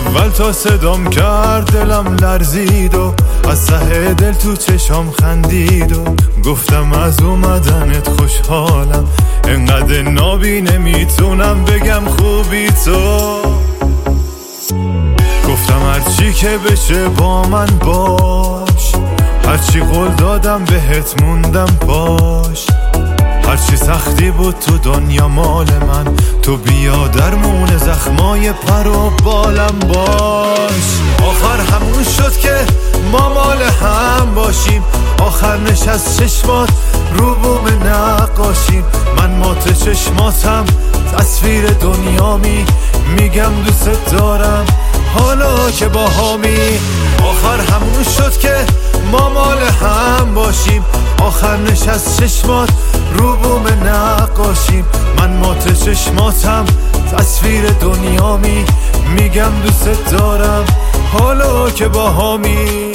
اول تا صدام کرد دلم لرزید و از ته دل تو چشام خندید و گفتم از اومدنت خوشحالم، انقدر نابی نمیتونم بگم خوبی تو. گفتم هرچی که بشه با من باش، هرچی قول دادم بهت موندم پاش، هرچی سختی بود تو دنیا مال من، تو بیا درمون زخمای پر و بالم باش. آخر همون شد که ما مال هم باشیم، آخر نشست چشمات رو بوم نقاشیم، من مات چشماتم تصویر دنیامی، میگم دوست دارم حالا که با هامی. آخر همون شد که ما مال هم باشیم، آخر نشست چشمات رو بوم نقاشیم، من مات چشماتم تصویر دنیامی، میگم دوست دارم حالا که با هامی.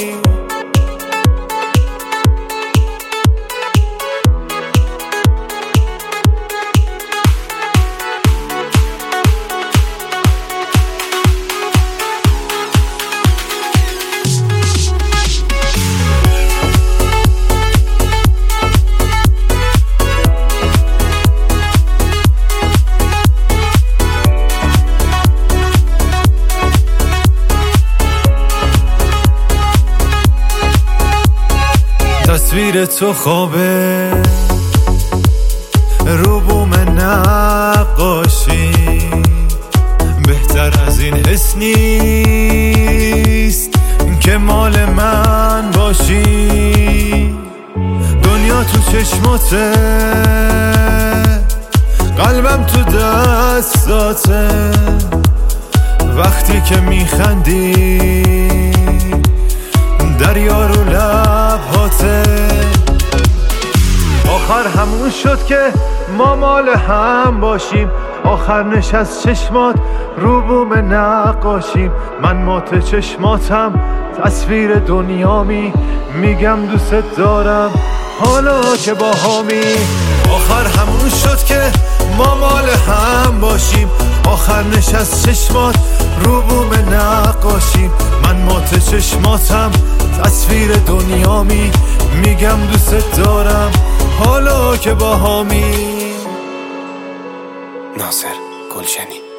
تصویر تو خوابه رو بوم نقاشی، بهتر از این حس نیست که مال من باشی. دنیا تو چشماته، قلبم تو دستاته، وقتی که میخندی دریا رو لبهاته. آخر همون شد که ما مال هم باشیم، آخر نشست چشمات رو بوم نقاشیم، من مات چشماتم تصویر دنیامی، میگم دوست دارم حالا که با هامی. آخر همون شد که ما مال هم باشیم، آخر نشست چشمات رو بوم نقاشیم، من مات چشماتم تصویر دنیامی، میگم دوست دارم حالا که با هامی. ناصر گلشنی.